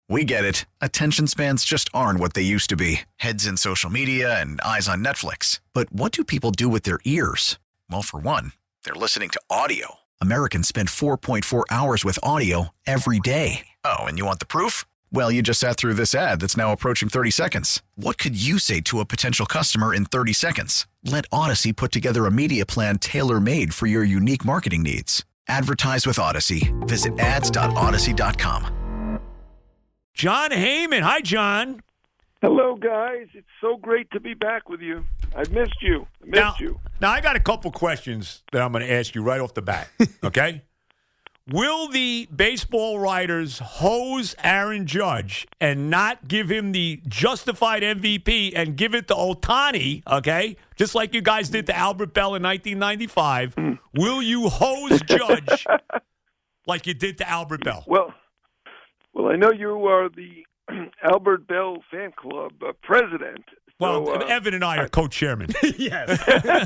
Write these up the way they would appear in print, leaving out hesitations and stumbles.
We get it. Attention spans just aren't what they used to be. Heads in social media and eyes on Netflix. But what do people do with their ears? Well, for one, they're listening to audio. Americans spend 4.4 hours with audio every day. Oh, and you want the proof? Well, you just sat through this ad that's now approaching 30 seconds. What could you say to a potential customer in 30 seconds? Let Odyssey put together a media plan tailor-made for your unique marketing needs. Advertise with Odyssey. Visit ads.odyssey.com. John Heyman. Hi, John. Hello, guys. It's so great to be back with you. I've missed you. Now, I got a couple questions that I'm going to ask you right off the bat, okay? Will the baseball writers hose Aaron Judge and not give him the justified MVP and give it to Ohtani, okay? Just like you guys did to Albert Bell in 1995. Will you hose Judge like you did to Albert Bell? Well, I know you are the Albert Bell fan club president. Well, so, Evan and I are co-chairmen. Yes.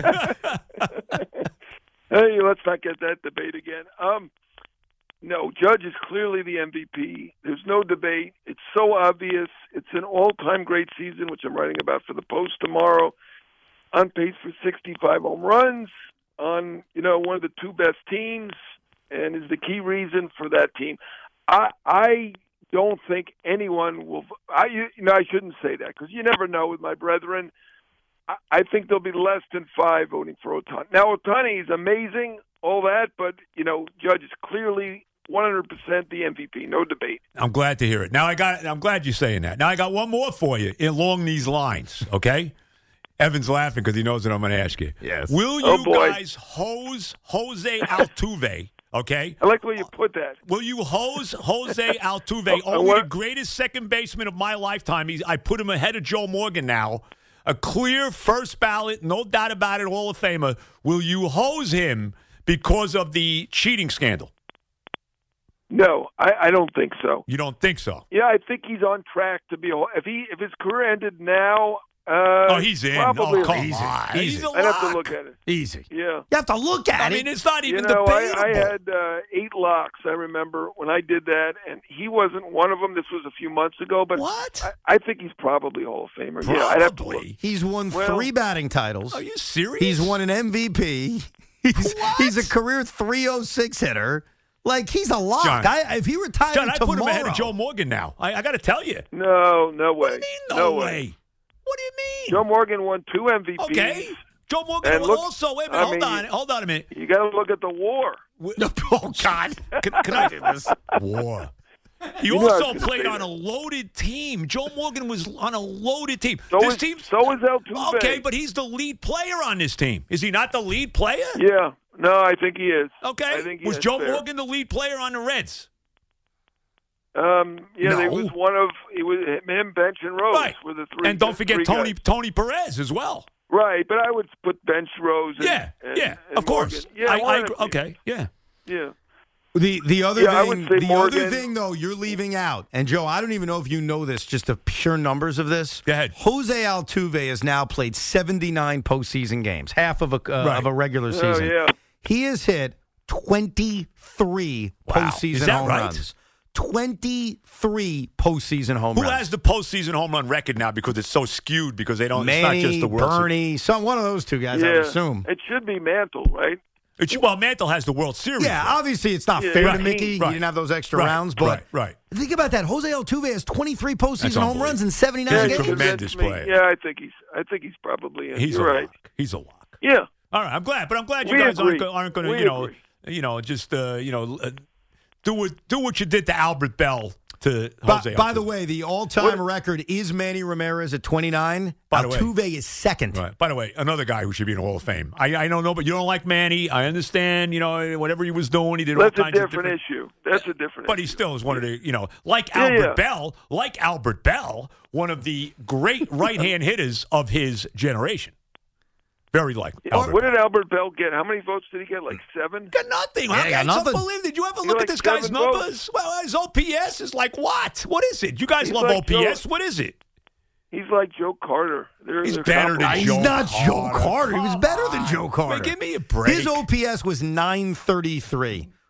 Hey, let's not get that debate again. No, Judge is clearly the MVP. There's no debate. It's so obvious. It's an all-time great season, which I'm writing about for the Post tomorrow. On pace for 65 home runs on, one of the two best teams, and is the key reason for that team. I don't think anyone will. I shouldn't say that because you never know with my brethren. I think there'll be less than 5 voting for Ohtani. Now, Ohtani is amazing, all that, but Judge is clearly 100% the MVP, no debate. I'm glad to hear it. Now I'm glad you're saying that. Now I got one more for you along these lines. Okay, Evan's laughing because he knows what I'm going to ask you. Yes. Will you guys hose Jose Altuve? Okay. I like the way you put that. Will you hose Jose Altuve? Only the greatest second baseman of my lifetime. I put him ahead of Joe Morgan now. A clear first ballot, no doubt about it, Hall of Famer. Will you hose him because of the cheating scandal? No, I don't think so. You don't think so? Yeah, I think he's on track to be. If his career ended now. He's in. Probably come easy. on. Easy. He's a I'd have to lock. look at it. Easy. Yeah. You have to look at it. I mean, it's not even debatable. debatable. I had 8 locks, I remember, when I did that, and he wasn't one of them. This was a few months ago. But what? I think he's probably Hall of Famer. Probably. Yeah, I'd have to look. He's won 3 batting titles. Are you serious? He's won an MVP. He's a career 306 hitter. Like, he's a lock. John, If he retired John, I tomorrow. put him ahead of Joe Morgan now. I got to tell you. No way. What do you mean, no way? What do you mean? Joe Morgan won 2 MVPs. Okay. Joe Morgan And look, also. Wait a minute. Hold on a minute. You got to look at the WAR. Oh, God. Can I do this? War. He also played on a loaded team. Joe Morgan was on a loaded team. So is Altuve. Okay, but he's the lead player on this team. Is he not the lead player? Yeah. No, I think he is. Okay. I think he was is Joe fair. Morgan the lead player on the Reds? They was one of him, Bench, and Rose Right. were the 3. And don't forget three Tony Perez as well. Right, but I would put Bench, Rose. And, and of course. Yeah, okay, yeah. Yeah. The other I would say Morgan. other thing though you're leaving out, and Joe, I don't even know if you know this, just the pure numbers of this. Go ahead. Jose Altuve has now played 79 postseason games, half of a regular season. Oh, yeah. He has hit 23 Wow. postseason Is that home right? runs. 23 postseason home Who runs. has the postseason home run record now because it's so skewed because they don't. Manny, it's not just the World Series. Bernie, one of those two guys, I would assume. It should be Mantle, right? Mantle has the World Series. Yeah, obviously it's not Yeah, fair right. to Mickey. Right. He didn't have those extra Right. rounds, but Right. think about that. Jose Altuve has 23 postseason home runs in 79 He's a games. tremendous player. Yeah, I think he's probably in. He's You're a right. lock. He's a lock. Yeah. All right, I'm glad you We guys agree. aren't going We to, agree. just do what you did to Albert Bell to Jose. By the Altuve. way, the all-time record is Manny Ramirez at 29. By the way- Altuve is second. Right. By the way, another guy who should be in the Hall of Fame. I don't know, but you don't like Manny. I understand. Whatever he was doing, he did all That's a kinds of different issue. That's a different But issue. he still is one of the, like Yeah, Albert yeah. Bell, one of the great right-hand hitters of his generation. Very likely. Albert What Bell. did Albert Bell get? How many votes did he get? Like 7? Got nothing. Yeah, How got can nothing. unbelievable? Did you ever He look like at this guy's 7 numbers? votes. Well, his OPS is like what? What is it? You guys He's love like OPS. Joe- What is it? He's like Joe Carter. He's they're better than comparable. He's Joe not Carter. Joe Carter. He was better than Joe Carter. Man, give me a break. His OPS was 933.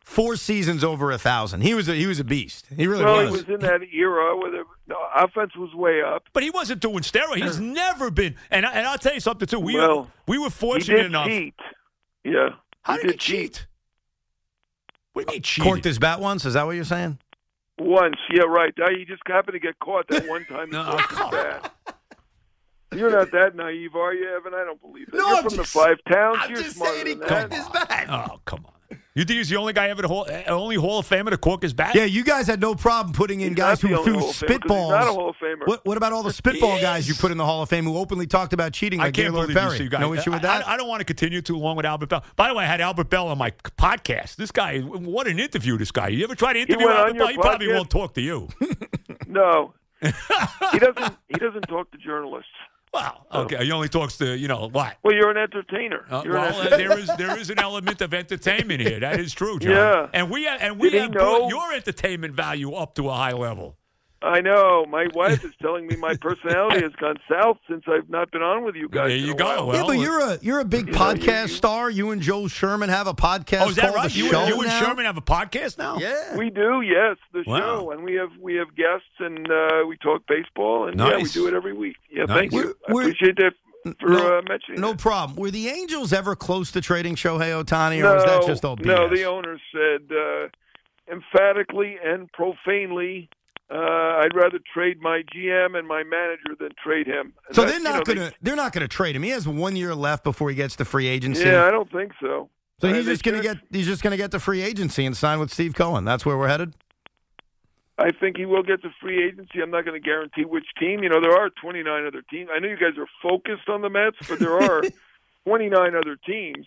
4 seasons over 1,000. He was a beast. He really Well, was. he was in that era where the offense was way up. But he wasn't doing steroids. He's never been. And I'll tell you something too. We were fortunate he did enough. Cheat. Yeah. How did he cheat? What do you mean cheated? Corked his bat once? Is that what you're saying? Once, yeah, right. He just happened to get caught that one time. No, come on. You're not that naive, are you, Evan? I don't believe that. No, You're I'm from just- the 5 towns. I'm You're just smarter saying he than corked that. his bat. Oh, come on. You think he's the only guy ever only Hall of Famer to cork his bat? Yeah, you guys had no problem putting in He's guys not who the only threw Hall of Famer, 'cause spitballs. He's not a Hall of Famer. What about all the spitball guys you put in the Hall of Fame who openly talked about cheating I like can't Gaylord believe Perry? you see guys. No issue with that? I don't want to continue too long with Albert Bell. By the way, I had Albert Bell on my podcast. This guy, what an interview this guy. You ever try to interview went on Albert Bell? your He probably podcast? won't talk to you. No. He doesn't talk to journalists. Well, okay. He only talks to, what? Well, you're an entertainer. There is an element of entertainment here. That is true, John. Yeah. And we have Did he brought know? your entertainment value up to a high level. I know. My wife is telling me my personality has gone south since I've not been on with you guys. There in you a go. while. Well, yeah, but you're a big podcast star. You and Joel Sherman have a podcast. Oh, is that called right? The You Show and now? Sherman have a podcast now? Yeah. We do, yes, the Wow. show, and we have guests, and we talk baseball, and yeah, we Nice. do it every week. Yeah, Nice. thank you. I We're- appreciate that for mentioning. No that. problem. Were the Angels ever close to trading Shohei Ohtani, or was that just all BS? No, the owner said emphatically and profanely, I'd rather trade my GM and my manager than trade him. And So that's, they're not gonna trade him. He has 1 year left before he gets the free agency. Yeah, I don't think so. So They he's just gonna get the free agency and sign with Steve Cohen. That's where we're headed. I think he will get the free agency. I'm not going to guarantee which team. There are 29 other teams. I know you guys are focused on the Mets, but there are 29 other teams.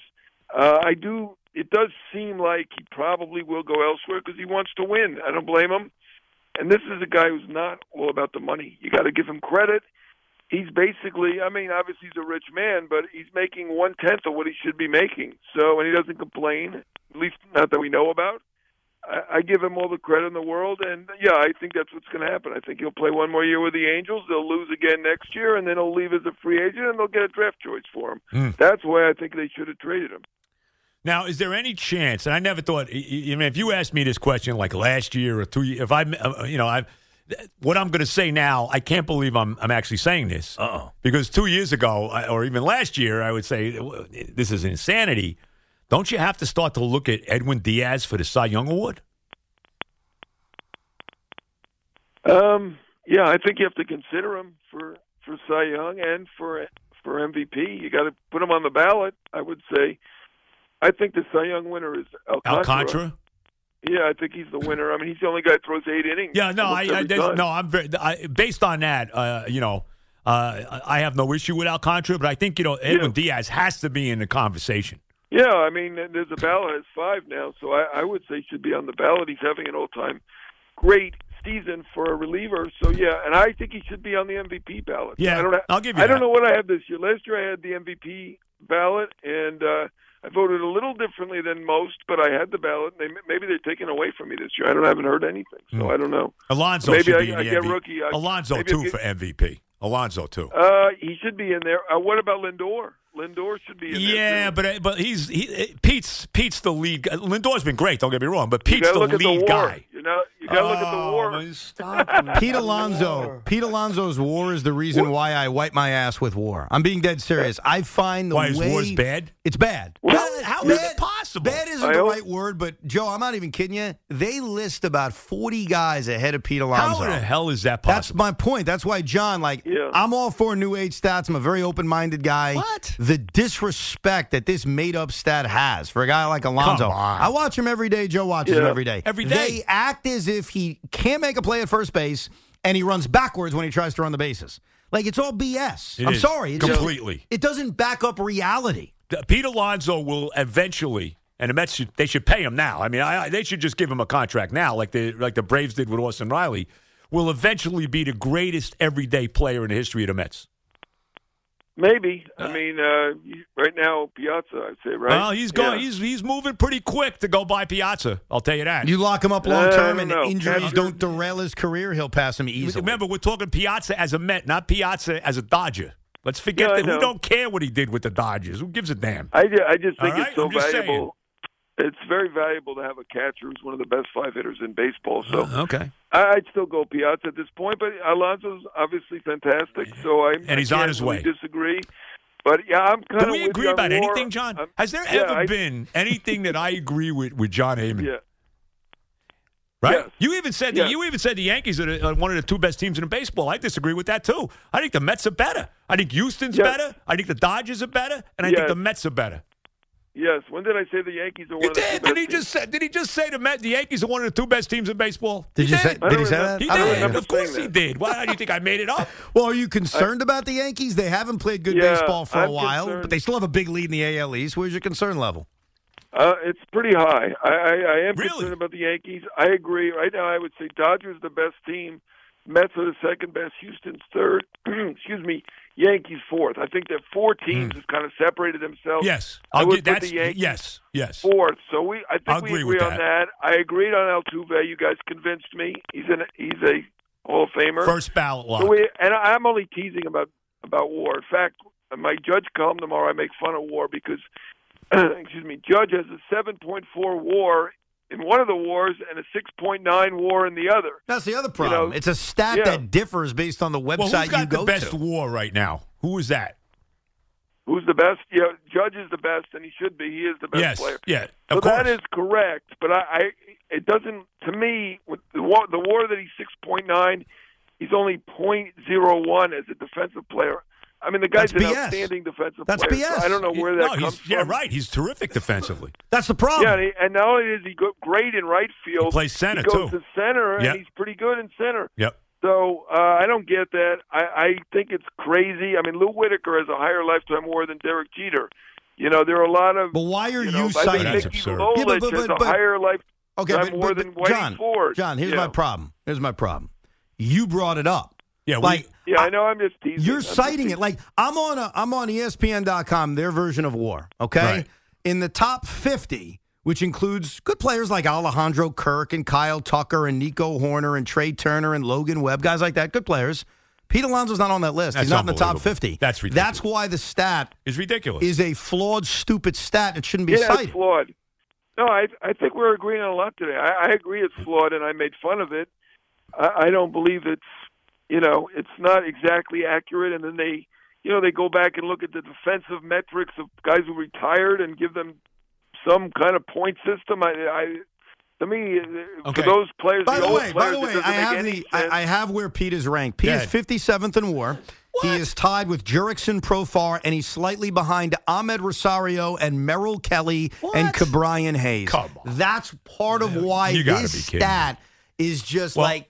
It does seem like he probably will go elsewhere because he wants to win. I don't blame him. And this is a guy who's not all about the money. You got to give him credit. He's basically, obviously he's a rich man, but he's making 1/10 of what he should be making. So, and he doesn't complain, at least not that we know about. I give him all the credit in the world, and yeah, I think that's what's going to happen. I think he'll play one more year with the Angels. They'll lose again next year, and then he'll leave as a free agent, and they'll get a draft choice for him. That's why I think they should have traded him. Now, is there any chance? And I never thought. If you asked me this question like last year or 2 years, if what I'm going to say now, I can't believe I'm actually saying this. Because 2 years ago, or even last year, I would say this is insanity. Don't you have to start to look at Edwin Diaz for the Cy Young Award? Yeah, I think you have to consider him for Cy Young and for MVP. You got to put him on the ballot, I would say. I think the Cy Young winner is Alcantara? Yeah, I think he's the winner. He's the only guy that throws 8 innings. Yeah, no, I'm very based on that. I have no issue with Alcantara, but I think Edwin Diaz has to be in the conversation. Yeah, there's a ballot has 5 now, so I would say he should be on the ballot. He's having an all-time great season for a reliever. So yeah, and I think he should be on the MVP ballot. Yeah, I'll give you. I don't know what I have this year. Last year I had the MVP ballot, and I voted a little differently than most, but I had the ballot. Maybe they're taking away from me this year. I haven't heard anything, so I don't know. Alonso maybe should be I in the get MVP. rookie. Alonso too for MVP. Alonso too. He should be in there. What about Lindor? Lindor should be in there. Yeah, but Pete's the lead. Lindor's been great. Don't get me wrong, but Pete's the lead guy. You got to look at the WAR. Stop. Pete Alonso's WAR is the reason why I wipe my ass with WAR. I'm being dead serious. I find the Why way is WAR's bad? It's bad. How is it possible? Bad isn't the right word, but Joe, I'm not even kidding you. They list about 40 guys ahead of Pete Alonso. How the hell is that possible? That's my point. That's why, John, I'm all for new age stats. I'm a very open-minded guy. What? The disrespect that this made-up stat has for a guy like Alonso. Come on. I watch him every day. Joe watches him every day. Every day. They act as if he can't make a play at first base, and he runs backwards when he tries to run the bases. It's all BS. I'm sorry. Completely. It doesn't back up reality. Pete Alonso will eventually, and the Mets they should pay him now. They should just give him a contract now, like the Braves did with Austin Riley. Will eventually be the greatest everyday player in the history of the Mets. Maybe. Right now, Piazza, I'd say, right? Well, he's going. Yeah. He's moving pretty quick to go by Piazza. I'll tell you that. You lock him up long term, and injuries don't derail his career. He'll pass him easily. Remember, we're talking Piazza as a Met, not Piazza as a Dodger. Let's forget that. We don't care what he did with the Dodgers. Who gives a damn? I just think it's so valuable. It's very valuable to have a catcher who's one of the best 5 hitters in baseball. So okay. I'd still go Piazza at this point, but Alonso's obviously fantastic. So he's on his way. Disagree. But yeah, I'm kind of. Do we agree about anything, John? Has there ever been anything that I agree with John Heyman? Yeah. Right? Yes. You even said the Yankees are one of the 2 best teams in baseball. I disagree with that too. I think the Mets are better. I think Houston's better. I think the Dodgers are better, and I think the Mets are better. Yes. When did I say the Yankees are one of the 2 best teams? Did he just say the Yankees are one of the 2 best teams in baseball? Did he say that? He I don't did. remember Of course saying he that. did. Why do you think I made it up? Well, are you concerned about the Yankees? They haven't played good baseball for a I'm while, concerned. but they still have a big lead in the AL East. Where's your concern level? It's pretty high. I am Really? concerned about the Yankees. I agree. Right now, I would say Dodgers the best team, Mets are the second best, Houston's third. Excuse me, Yankees fourth. I think that 4 teams have kind of separated themselves. Yes, I would that's put the Yankees yes. fourth. So I I'll think we agree with agree on that. I agreed on Altuve. You guys convinced me. He's a Hall of Famer. First ballot lock. So and I'm only teasing about WAR. In fact, my Judge column tomorrow, I make fun of WAR because. Excuse me, Judge has a 7.4 WAR in one of the wars and a 6.9 WAR in the other. That's the other problem. It's a stat that differs based on the website who's got you go the best to. WAR right now? Who is that? Who's the best? Yeah, Judge is the best, and he should be. He is the best player. Yeah, so of course. that is correct. But it doesn't. To me, with the WAR that he's 6.9, he's only 0.01 as a defensive player. I mean, the guy's That's an BS. outstanding defensive That's player. BS. So I don't know where that comes from. Yeah, right. He's terrific defensively. That's the problem. Yeah, and not only is he great in right field, He plays center, he goes too. to center, Yep. and he's pretty good in center. Yep. So I don't get that. I think it's crazy. I mean, Lou Whitaker has a higher lifetime WAR than Derek Jeter. You know, there are a lot of. But why are you I think citing? That's Mickey absurd. Lolich Yeah, but- has a higher lifetime WAR than Whitey John, Ford. John, here's my problem. You brought it up. Yeah, Yeah, I know. I'm just teasing. You're citing it like I'm on ESPN.com, their version of WAR. Okay, Right. In the top 50, which includes good players like Alejandro Kirk and Kyle Tucker and Nico Horner and Trey Turner and Logan Webb, guys like that, good players. Pete Alonso's not on that list. That's He's not in the top unbelievable. 50. That's ridiculous. That's why the stat It's ridiculous. is a flawed, stupid stat. It shouldn't be Yeah, cited. it's flawed. No, I think we're agreeing on a lot today. I agree it's flawed, and I made fun of it. I don't believe it's not exactly accurate. And then they go back and look at the defensive metrics of guys who retired and give them some kind of point system. To me, Okay. for those players, By the old way, players, it doesn't make any sense. I have where Pete is ranked. Pete is 57th in WAR. He is tied with Jurickson Profar, and he's slightly behind Ahmed Rosario and Merrill Kelly and Cabrian Hayes. Come on. That's part of why You gotta this be kidding stat is just Okay,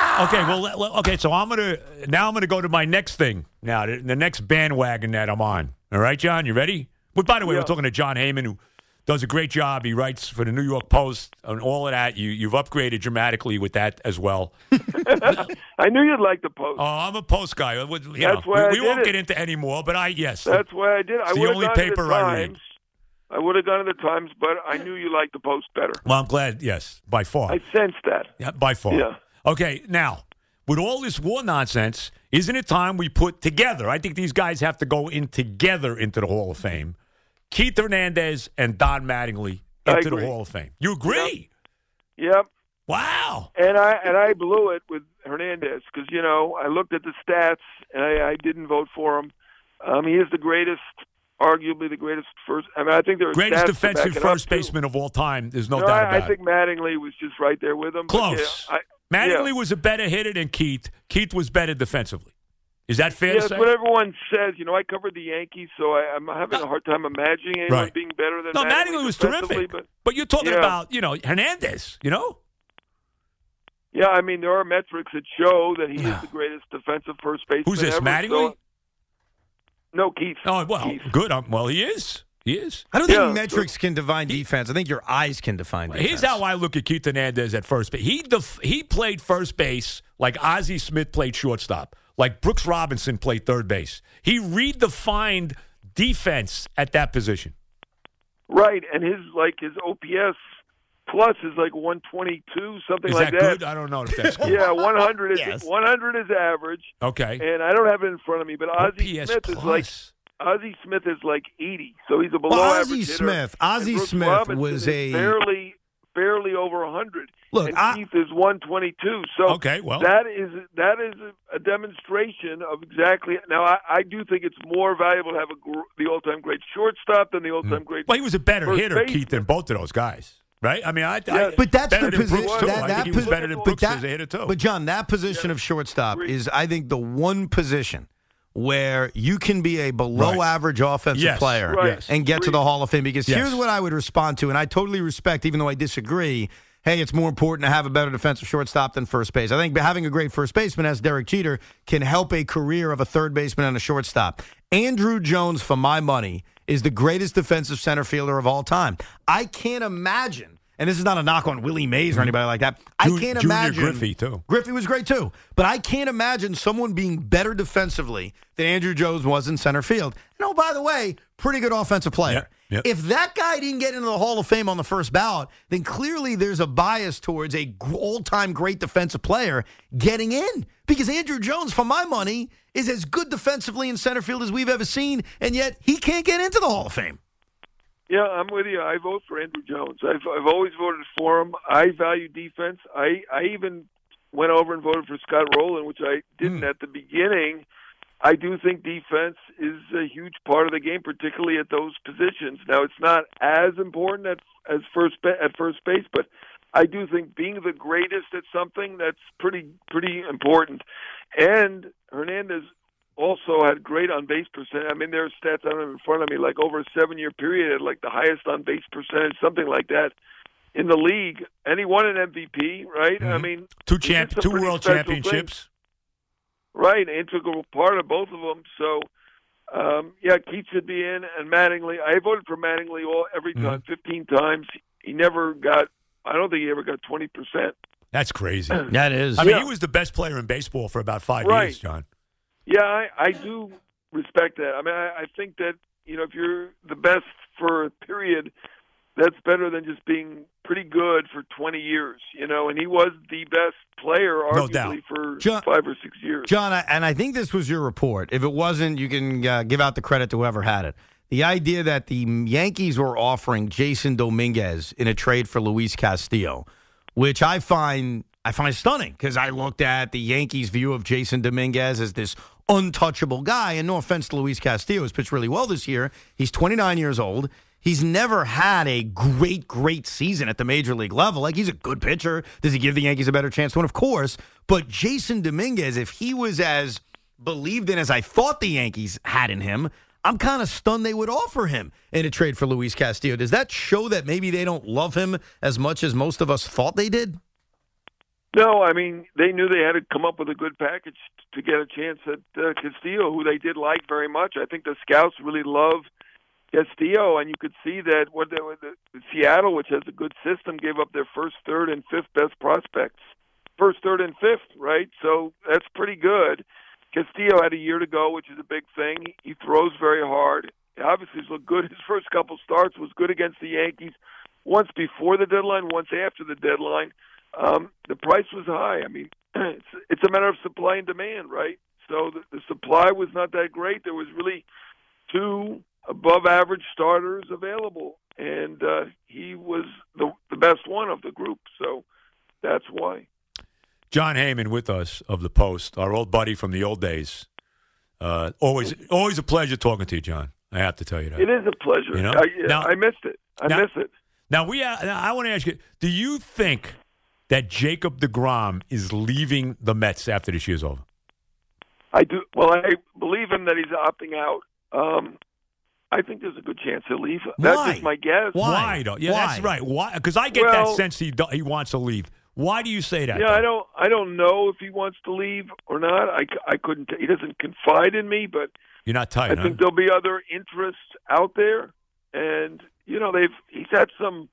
so I'm gonna go to my next thing now, the next bandwagon that I'm on. All right, John, you ready? But by the way, we're talking to John Heyman, who does a great job. He writes for the New York Post and all of that. You've upgraded dramatically with that as well. I knew you'd like the Post. Oh, I'm a Post guy. That's why I we did won't it. get into any more, but yes. That's why I did. I the would have only gone to paper the I read. Times. I would have gone to the Times, but I knew you liked the Post better. Well, I'm glad. Yes, by far. I sensed that. Yeah, by far. Yeah. Okay, now, with all this war nonsense, isn't it time we put together? I think these guys have to go in together into the Hall of Fame. Keith Hernandez and Don Mattingly I into the agree. Hall of Fame. You agree? Yep. Wow. And I blew it with Hernandez because I looked at the stats and I didn't vote for him. He is the greatest, arguably the greatest first. I mean, I think there are Greatest stats defensive to back it first up, too. baseman of all time. There's no No, doubt about I think Mattingly was just right there with him. Close. But, Mattingly was a better hitter than Keith. Keith was better defensively. Is that fair to that's say? what everyone says. I covered the Yankees, so I'm having a hard time imagining anyone Right. being better than No, Mattingly. Mattingly was defensively, terrific. But you're talking Yeah. about, Hernandez, Yeah, I mean, there are metrics that show that he is the greatest defensive first baseman Who's this, ever. Mattingly? No, Keith. Oh, well, Keith. good. Well, he is. He is. I don't think Yeah. metrics can define defense. I think your eyes can define defense. Here's how I look at Keith Hernandez at first base. He played first base like Ozzie Smith played shortstop, like Brooks Robinson played third base. He redefined defense at that position. Right, and his OPS plus is like 122, something Is like that good? I don't know if that's good. Yeah, 100 is Yes. 100 is average. Okay. And I don't have it in front of me, but Ozzie OPS Smith plus. is like Ozzie Smith is like 80, so he's a below average hitter. Ozzie Smith Robinson was is barely over 100. Look, and Keith is 122. So okay, well, that is a demonstration of exactly. Now, I do think it's more valuable to have the all-time great shortstop than the all-time great. Well, he was a better hitter, baseman. Keith, than both of those guys, right? I mean, but that's better the than position. Brooks, too. I think he was better than Brooks as a hitter too. But John, that position of shortstop is, I think, the one position where you can be a below-average offensive player and get to the Hall of Fame. Because here's what I would respond to, and I totally respect, even though I disagree, hey, it's more important to have a better defensive shortstop than first base. I think having a great first baseman, as Derek Jeter, can help a career of a third baseman and a shortstop. Andrew Jones, for my money, is the greatest defensive center fielder of all time. I can't imagine. And this is not a knock on Willie Mays or anybody like that. I can't imagine. Junior Griffey, too. Griffey was great, too. But I can't imagine someone being better defensively than Andrew Jones was in center field. And, oh, by the way, pretty good offensive player. Yep. If that guy didn't get into the Hall of Fame on the first ballot, then clearly there's a bias towards a all-time great defensive player getting in. Because Andrew Jones, for my money, is as good defensively in center field as we've ever seen, and yet he can't get into the Hall of Fame. Yeah, I'm with you. I vote for Andrew Jones. I've always voted for him. I value defense. I even went over and voted for Scott Rowland, which I didn't at the beginning. I do think defense is a huge part of the game, particularly at those positions. Now, it's not as important at first base, but I do think being the greatest at something, that's pretty important. And Hernandez also had great on-base percentage. I mean, there are stats I don't have in front of me, like over a 7-year period, had like the highest on-base percentage, something like that, in the league. And he won an MVP, right? I mean, two world championships. Thing. Right, integral part of both of them. So, Keith should be in, and Mattingly. I voted for Mattingly every time, 15 times. He never got, I don't think he ever got 20%. That's crazy. That is. I mean, he was the best player in baseball for about 5 years, John. Yeah, I do respect that. I mean, I think that, if you're the best for a period, that's better than just being pretty good for 20 years, and he was the best player, arguably, for 5 or 6 years. John, and I think this was your report. If it wasn't, you can give out the credit to whoever had it. The idea that the Yankees were offering Jason Dominguez in a trade for Luis Castillo, which I find stunning, because I looked at the Yankees' view of Jason Dominguez as this untouchable guy, and no offense to Luis Castillo, has pitched really well this year. He's 29 years old. He's never had a great season at the major league level. Like, he's a good pitcher. Does he give the Yankees a better chance to win? Of course. But Jason Dominguez, if he was as believed in as I thought the Yankees had in him, I'm kind of stunned they would offer him in a trade for Luis Castillo. Does that show that maybe they don't love him as much as most of us thought they did? No, I mean, they knew they had to come up with a good package to get a chance at Castillo, who they did like very much. I think the scouts really love Castillo, and you could see that Seattle, which has a good system, gave up their first, third, and fifth best prospects. First, third, and fifth, right? So that's pretty good. Castillo had a year to go, which is a big thing. He throws very hard. Obviously, he's looked good. His first couple starts was good against the Yankees, once before the deadline, once after the deadline. The price was high. I mean, it's a matter of supply and demand, right? So the supply was not that great. There was really 2 above-average starters available, and he was the best one of the group. So that's why. John Heyman with us of the Post, our old buddy from the old days. Always a pleasure talking to you, John. I have to tell you that. It is a pleasure. I missed it. I miss it. Now, I want to ask you, do you think that Jacob deGrom is leaving the Mets after this year's over? I do. Well, I believe him that he's opting out. I think there's a good chance he'll leave. That's Why? just my guess. Why? Yeah, Why? That's right. Why? Because I get that sense he wants to leave. Why do you say that? Yeah, I don't know if he wants to leave or not. I couldn't. He doesn't confide in me, but you're not tight. I think there'll be other interests out there, and he's had some.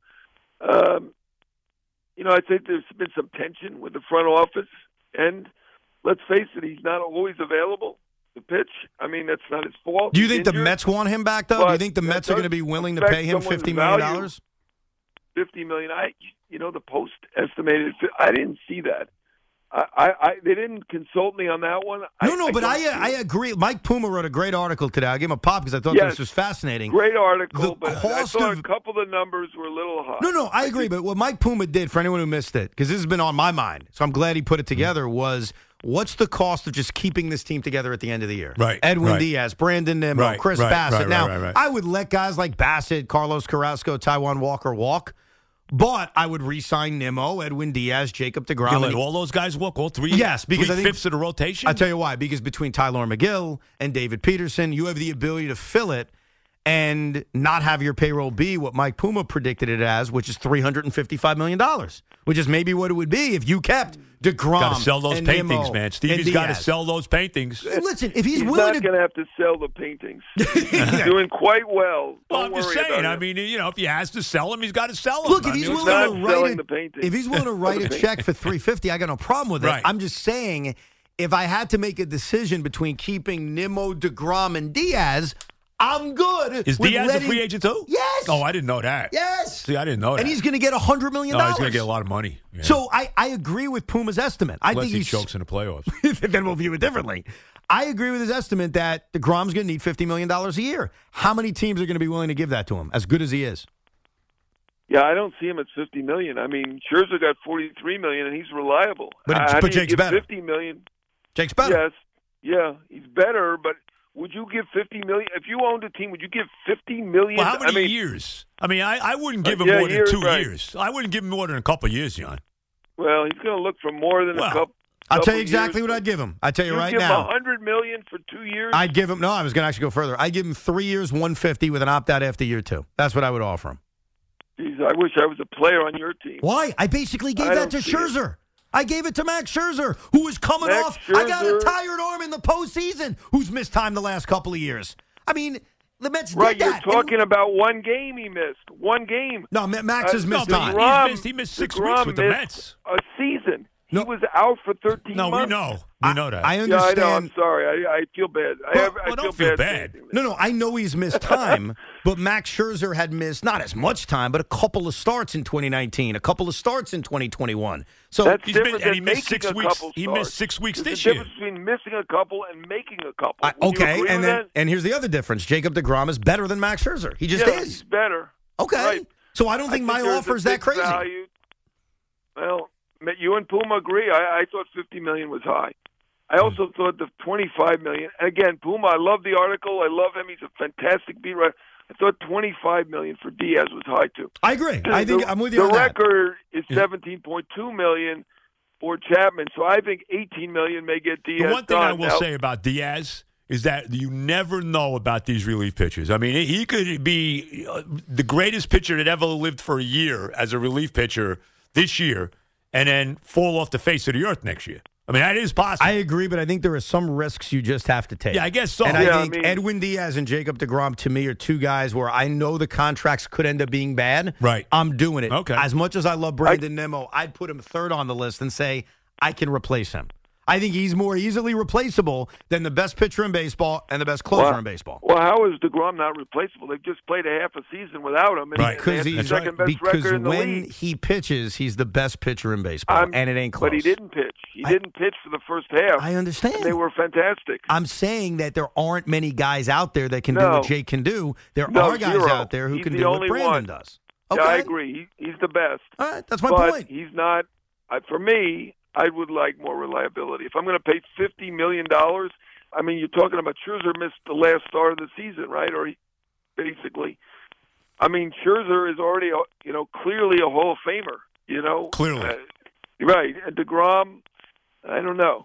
I think there's been some tension with the front office, and let's face it, he's not always available to pitch. I mean, that's not his fault. Do you think the Mets want him back, though? Do you think the Mets are going to be willing to pay him $50 million? $50 million. The Post estimated. I didn't see that. They didn't consult me on that one. I agree. Mike Puma wrote a great article today. I gave him a pop because I thought this was fascinating. Great article, but I thought a couple of the numbers were a little high. No, I agree. But what Mike Puma did, for anyone who missed it, because this has been on my mind, so I'm glad he put it together, was what's the cost of just keeping this team together at the end of the year? Right. Edwin Diaz, Brandon Nimmo, Chris Bassett. I would let guys like Bassett, Carlos Carrasco, Taijuan Walker walk. But I would re-sign Nimmo, Edwin Diaz, Jacob deGrom. You let all those guys walk, all three? Yes, because I think 3/5 of the rotation? I'll tell you why. Because between Tyler McGill and David Peterson, you have the ability to fill it and not have your payroll be what Mike Puma predicted it as, which is $355 million, which is maybe what it would be if you kept deGrom. Got to sell those and paintings, Nimmo man. Stevie's got to sell those paintings. Listen, if he's not willing going to have to sell the paintings. He's doing quite well. Well, I'm just saying. I mean, if he has to sell them, he's got to sell them. Look, if he's willing to write a check for $350, I got no problem with it. Right. I'm just saying, if I had to make a decision between keeping Nimmo, deGrom, and Diaz, I'm good. Is Diaz a free agent too? Yes. Oh, I didn't know that. Yes. See, I didn't know that. And he's going to get $100 million. No, he's going to get a lot of money. Yeah. So I agree with Puma's estimate. Unless he chokes in the playoffs. Then we'll view it differently. I agree with his estimate that deGrom's going to need $50 million a year. How many teams are going to be willing to give that to him, as good as he is? Yeah, I don't see him at $50 million. I mean, Scherzer got $43 million, and he's reliable. But Jake's better. $50 million. Jake's better. Yes. Yeah, he's better, but would you give $50 million? If you owned a team, would you give $50 million? Well, how many years? I mean, I wouldn't give him more than 2 years. I wouldn't give him more than a couple of years, John. Well, he's going to look for more than a couple. I'll tell you exactly what I'd give him. I tell you right now. Give him $100 million for 2 years. I'd give him. No, I was going to actually go further. I'd give him 3 years, $150 with an opt-out after year 2. That's what I would offer him. Jeez, I wish I was a player on your team. Why? I basically gave that to Scherzer. I gave it to Max Scherzer, who was coming off. I got a tired arm in the postseason, who's missed time the last couple of years. I mean, the Mets did that. Right, you're talking about one game he missed. One game. No, Max has missed time. He missed 6 weeks with the Mets. A season. He was out for 13 months. No, we know. We know that. I understand. Yeah, I know. I'm sorry. I feel bad. I don't feel bad. No, I know he's missed time, but Max Scherzer had missed not as much time, but a couple of starts in 2019, a couple of starts in 2021. So that's he missed 6 weeks. He missed 6 weeks this year. There's a difference between missing a couple and making a couple. Okay, and here's the other difference. Jacob deGrom is better than Max Scherzer. He just is. He's better. Okay. Right. So I don't think my offer is that crazy. Value. Well, you and Puma agree. I thought $50 million was high. I also thought the $25 million. Again, Puma, I love the article. I love him. He's a fantastic beat writer. I thought $25 million for Diaz was high too. I agree. I think I'm with you on that. The record is $17.2 million for Chapman, so I think $18 million may get Diaz. The one thing I will say about Diaz is that you never know about these relief pitchers. I mean, he could be the greatest pitcher that ever lived for a year as a relief pitcher this year, and then fall off the face of the earth next year. I mean, that is possible. I agree, but I think there are some risks you just have to take. Yeah, I guess so. And I think Edwin Diaz and Jacob deGrom, to me, are two guys where I know the contracts could end up being bad. Right. I'm doing it. Okay. As much as I love Brandon Nimmo, I'd put him third on the list and say, I can replace him. I think he's more easily replaceable than the best pitcher in baseball and the best closer in baseball. Well, how is deGrom not replaceable? They've just played a half a season without him. Right. Because he's second best record in the when league. he pitches, he's the best pitcher in baseball, and it ain't close. But he didn't pitch. He didn't pitch for the first half. I understand. And they were fantastic. I'm saying that there aren't many guys out there that can do what Jake can do. There are guys out there who can do what Brandon does. Okay. Yeah, I agree. He's the best. All right, that's my point. He's not. For me, I would like more reliability. If I'm going to pay $50 million, I mean, you're talking about Scherzer missed the last start of the season, right? Or basically, I mean, Scherzer is already, clearly a Hall of Famer. Clearly, right? And deGrom, I don't know.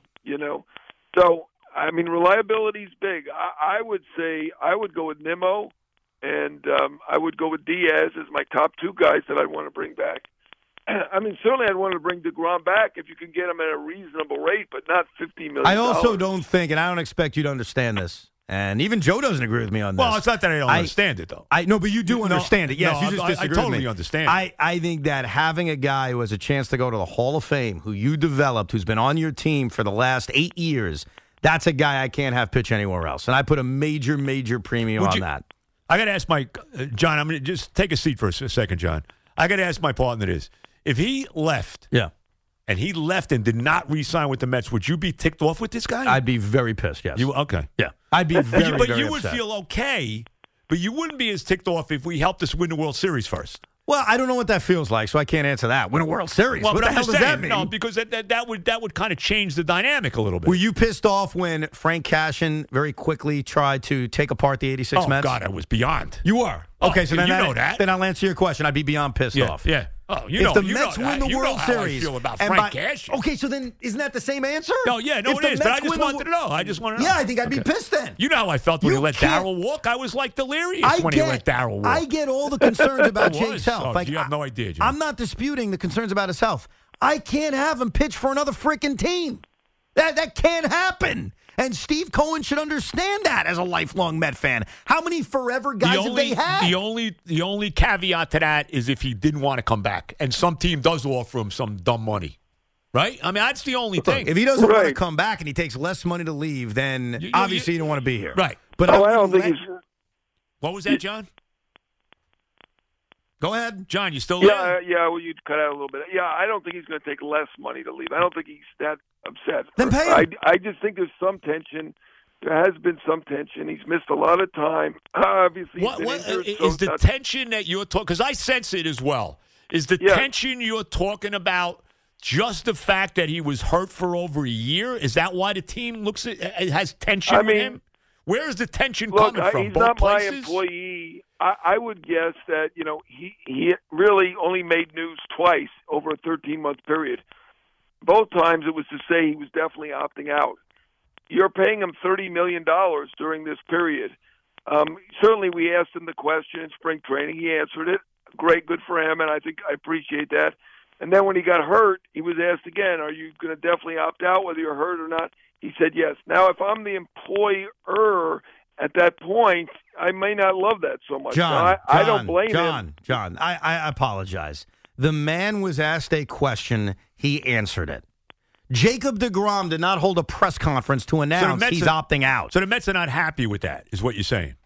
So I mean, reliability's big. I would say I would go with Nimmo, and I would go with Diaz as my top two guys that I'd want to bring back. I mean, certainly I'd want to bring deGrom back if you can get him at a reasonable rate, but not $50 million. I also don't think, and I don't expect you to understand this, and even Joe doesn't agree with me on this. Well, it's not that I don't understand it, though. No, but you do understand it. Yes, you just disagree with me. I totally understand it. I think that having a guy who has a chance to go to the Hall of Fame, who you developed, who's been on your team for the last 8 years, that's a guy I can't have pitch anywhere else. And I put a major, major premium on that. I got to ask John, I'm going to just take a seat for a second, John. I got to ask my partner this. If he left and he left and did not re-sign with the Mets, would you be ticked off with this guy? I'd be very pissed, yes. Okay. Yeah. I'd be very, But very you would upset. feel okay, but you wouldn't be as ticked off if we helped us win the World Series first. Well, I don't know what that feels like, so I can't answer that. Win a World Series. Well, what but the I'm hell just does saying, that mean? No, because that would kind of change the dynamic a little bit. Were you pissed off when Frank Cashin very quickly tried to take apart the 86 Oh, Mets? God, I was beyond. You were? Oh, Okay, so you then know that. Then I'll answer your question. I'd be beyond pissed off. Yeah. Oh, you If know, the you Mets know win that. the You know World how Series, I feel about and Frank Cashin. Okay, so then isn't that the same answer? No, yeah, no, If it the is. But I Mets just win the- wanted to know. I just want to know. Yeah, I think I'd be pissed then. You know how I felt when You he let can't- Darryl walk? I was like delirious when he let Darryl walk. I get all the concerns about I Jake's was. health. Oh, you have no idea, Jim. I'm not disputing the concerns about his health. I can't have him pitch for another freaking team. That can't happen. And Steve Cohen should understand that as a lifelong Met fan. How many forever guys have they had? The only caveat to that is if he didn't want to come back, and some team does offer him some dumb money, right? I mean, that's the only thing. If he doesn't want to Right. come back and he takes less money to leave, then You- obviously you don't want to be here. Right. But I don't think he's. What was that, John? Go ahead. John, you still there? Yeah. Well, you'd cut out a little bit. Yeah, I don't think he's going to take less money to leave. I don't think he's that upset. Then pay him. I just think there's some tension. There has been some tension. He's missed a lot of time. Obviously, he's been injured, so is the not- tension that you're talking? Because I sense it as well. Is the Yeah. tension you're talking about just the fact that he was hurt for over a year? Is that why the team looks at has tension I with mean, him? Where is the tension Look, coming from? he's Both not places? my employee. I would guess that he really only made news twice over a 13-month period. Both times it was to say he was definitely opting out. You're paying him $30 million during this period. Certainly, we asked him the question in spring training. He answered it. Great, good for him, and I think I appreciate that. And then when he got hurt, he was asked again, are you going to definitely opt out whether you're hurt or not? He said yes. Now, if I'm the employer at that point, I may not love that so much. John, I don't blame him. John, I apologize. The man was asked a question. He answered it. Jacob deGrom did not hold a press conference to announce Mets he's opting out. So the Mets are not happy with that, is what you're saying?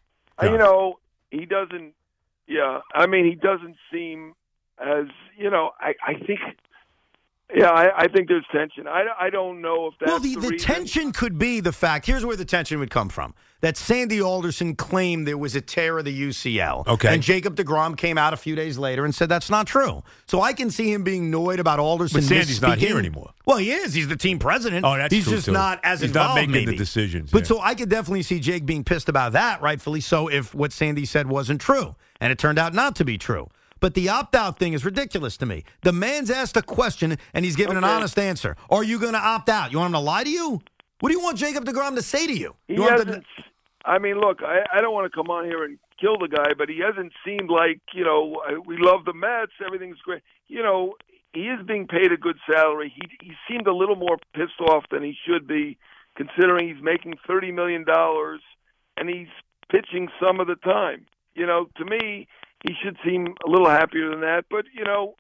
He doesn't. Yeah, I mean, he doesn't seem as I think. Yeah, I think there's tension. I don't know if that's the reason. tension could be the fact. Here's where the tension would come from. That Sandy Alderson claimed there was a tear of the UCL. Okay. And Jacob deGrom came out a few days later and said that's not true. So I can see him being annoyed about Alderson But Sandy's not misspeaking. here anymore. Well, he is. He's the team president. Oh, that's He's true, just too. not as He's involved, not making maybe. the decisions. But yeah. so I could definitely see Jake being pissed about that, rightfully so, if what Sandy said wasn't true. And it turned out not to be true. But the opt-out thing is ridiculous to me. The man's asked a question, and he's given an honest answer. Are you going to opt out? You want him to lie to you? What do you want Jacob deGrom to say to you? He You want him hasn't. I mean, look, I don't want to come on here and kill the guy, but he hasn't seemed like we love the Mets. Everything's great. He is being paid a good salary. He seemed a little more pissed off than he should be, considering he's making $30 million and he's pitching some of the time. To me, he should seem a little happier than that. But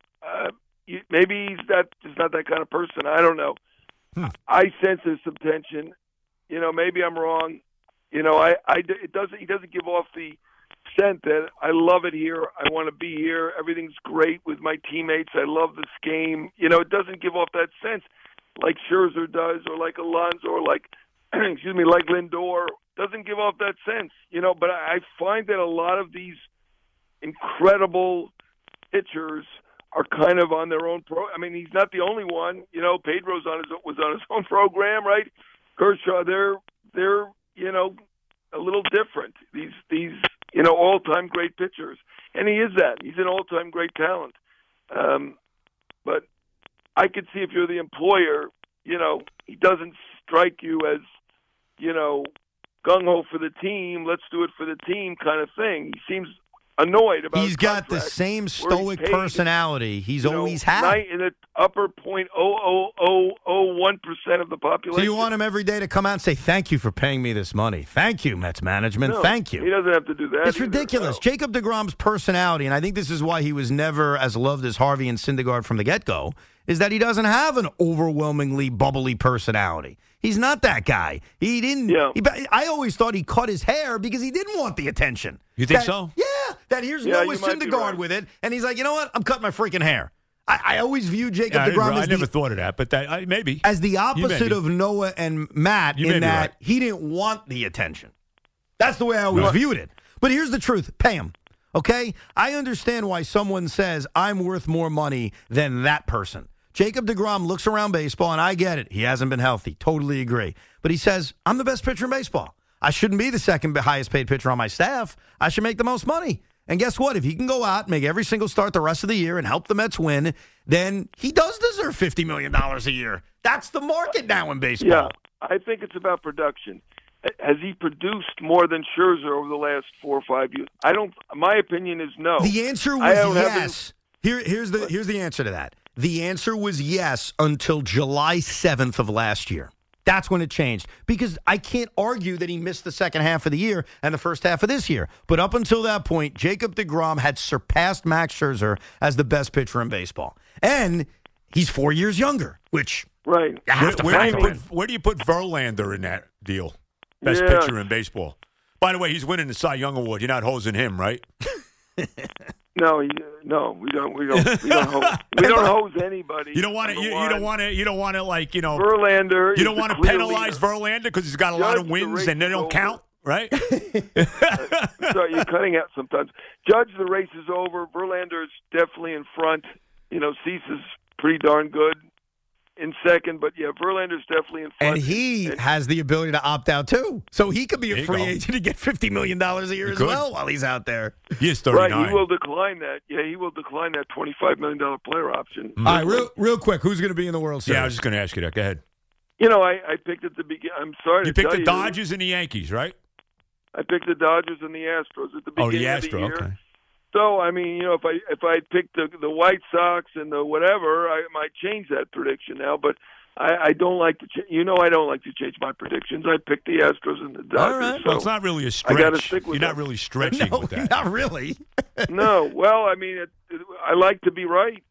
maybe he's not that kind of person. I don't know. I sense there's some tension. Maybe I'm wrong. He doesn't give off the sense that I love it here. I want to be here. Everything's great with my teammates. I love this game. It doesn't give off that sense like Scherzer does, or like Alonso, or like like Lindor. Doesn't give off that sense. But I find that a lot of these incredible pitchers are kind of on their own I mean, he's not the only one. Pedro's was on his own program, right? Kershaw, they're a little different. These all-time great pitchers, and he is that. He's an all-time great talent. But I could see if you're the employer, he doesn't strike you as, gung-ho for the team, let's do it for the team kind of thing. He seems annoyed about He's got the contract, same where he's stoic paid, personality he's always had. In the upper 0.00001% of the population. So you want him every day to come out and say, thank you for paying me this money. Thank you, Mets management. No, Thank you. He doesn't have to do that. It's either, ridiculous. no. Jacob deGrom's personality, and I think this is why he was never as loved as Harvey and Syndergaard from the get-go, is that he doesn't have an overwhelmingly bubbly personality. He's not that guy. He didn't. Yeah. I always thought he cut his hair because he didn't want the attention. You think so? Yeah. That here's Yeah, Noah you might be Syndergaard right. with it, and he's like, you know what? I'm cutting my freaking hair. I always view Jacob Yeah, DeGrom I as never thought of that, but maybe. as the opposite of Noah and Matt in that right. he didn't want the attention. That's the way I always viewed it. But here's the truth. Pay him. Okay? I understand why someone says, I'm worth more money than that person. Jacob DeGrom looks around baseball, and I get it. He hasn't been healthy. Totally agree. But he says, I'm the best pitcher in baseball. I shouldn't be the second highest paid pitcher on my staff. I should make the most money. And guess what? If he can go out and make every single start the rest of the year and help the Mets win, then he does deserve $50 million a year. That's the market now in baseball. Yeah, I think it's about production. Has he produced more than Scherzer over the last 4 or 5 years? I don't. My opinion is no. The answer was yes. Here's the answer to that. The answer was yes until July 7th of last year. That's when it changed, because I can't argue that he missed the second half of the year and the first half of this year. But up until that point, Jacob DeGrom had surpassed Max Scherzer as the best pitcher in baseball. And he's 4 years younger, which right. you have to factor in. Where do you put Verlander in that deal? Best pitcher in baseball. By the way, he's winning the Cy Young Award. You're not hosing him, right? No, we don't hose anybody. You don't want to. You don't want to like Verlander. You don't want to penalize Verlander because he's got a lot of wins and they don't count, right? So you're cutting out sometimes. Judge, the race is over. Verlander's definitely in front. Cease is pretty darn good in second, but Verlander's definitely in front. And he has the ability to opt out too, so he could be a free agent and get $50 million a year as well while he's out there. He is 39. Right, he will decline that. Yeah, he will decline that $25 million player option. All right, real quick, who's going to be in the World Series? Yeah, I was just going to ask you that. Go ahead. I picked at the beginning. I'm sorry you to tell picked you. the Dodgers and the Yankees, right? I picked the Dodgers and the Astros at the beginning of the year. Okay. So, I mean, if I picked the White Sox and the whatever, I might change that prediction now, but I don't like to I don't like to change my predictions. I picked the Astros and the Dodgers. All right. Well, it's not really a stretch. I got to stick with You're not really stretching with that. Not really. No. Well, I mean, I like to be right.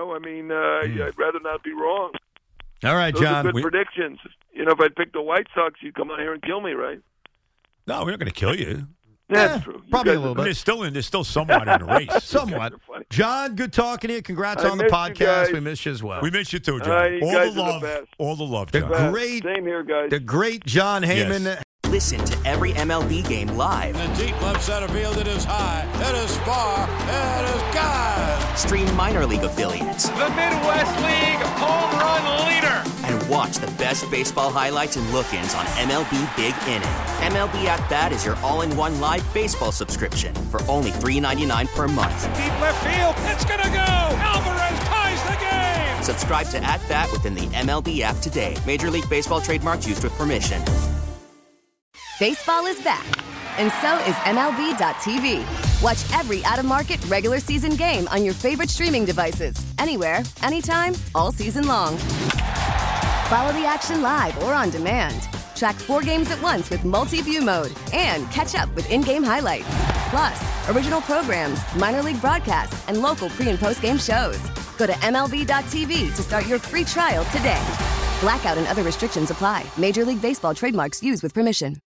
I'd rather not be wrong. All right, Those John. are good predictions. If I picked the White Sox, you'd come on here and kill me, right? No, we're not going to kill you. That's true. Probably a little bit. There's still somewhat in the race. Somewhat. John, good talking to you. Congrats on the podcast. We miss you as well. We miss you too, John. You all guys the are love. the best. All the love, The John. great, Same here, guys. The great John Heyman. Yes. Listen to every MLB game live. In the deep left center field, it is high, it is far, it is gone. Stream minor league affiliates. The Midwest League home run leader. And watch the best baseball highlights and look-ins on MLB Big Inning. MLB At Bat is your all-in-one live baseball subscription for only $3.99 per month. Deep left field, it's gonna go. Alvarez ties the game. Subscribe to At Bat within the MLB app today. Major League Baseball trademarks used with permission. Baseball is back, and so is MLB.tv. Watch every out-of-market regular season game on your favorite streaming devices, anywhere, anytime, all season long. Follow the action live or on demand. Track 4 games at once with multi-view mode and catch up with in-game highlights. Plus, original programs, minor league broadcasts, and local pre- and post-game shows. Go to MLB.tv to start your free trial today. Blackout and other restrictions apply. Major League Baseball trademarks used with permission.